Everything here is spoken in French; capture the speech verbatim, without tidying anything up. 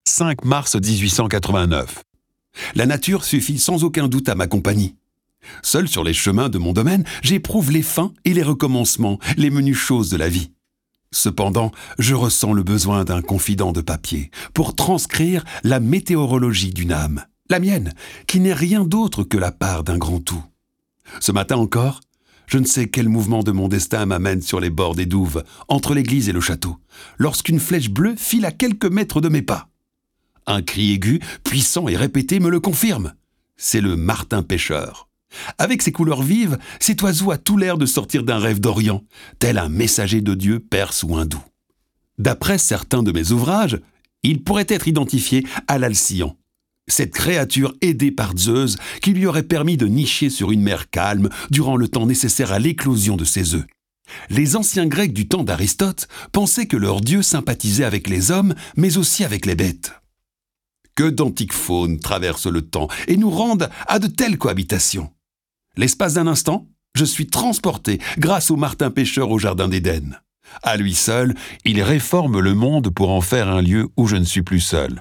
cinq mars mille huit cent quatre-vingt-neuf. La nature suffit sans aucun doute à ma compagnie. Seul sur les chemins de mon domaine, j'éprouve les fins et les recommencements, les menues choses de la vie. Cependant, je ressens le besoin d'un confident de papier pour transcrire la météorologie d'une âme, la mienne, qui n'est rien d'autre que la part d'un grand tout. Ce matin encore, je ne sais quel mouvement de mon destin m'amène sur les bords des douves, entre l'église et le château, lorsqu'une flèche bleue file à quelques mètres de mes pas. Un cri aigu, puissant et répété me le confirme. C'est le martin pêcheur. Avec ses couleurs vives, cet oiseau a tout l'air de sortir d'un rêve d'Orient, tel un messager de Dieu perse ou hindou. D'après certains de mes ouvrages, il pourrait être identifié à l'Alcyon, cette créature aidée par Zeus qui lui aurait permis de nicher sur une mer calme durant le temps nécessaire à l'éclosion de ses œufs. Les anciens Grecs du temps d'Aristote pensaient que leur dieu sympathisait avec les hommes, mais aussi avec les bêtes. Que d'antiques faunes traversent le temps et nous rendent à de telles cohabitations. L'espace d'un instant, je suis transporté grâce au martin pêcheur au jardin d'Éden. À lui seul, il réforme le monde pour en faire un lieu où je ne suis plus seul.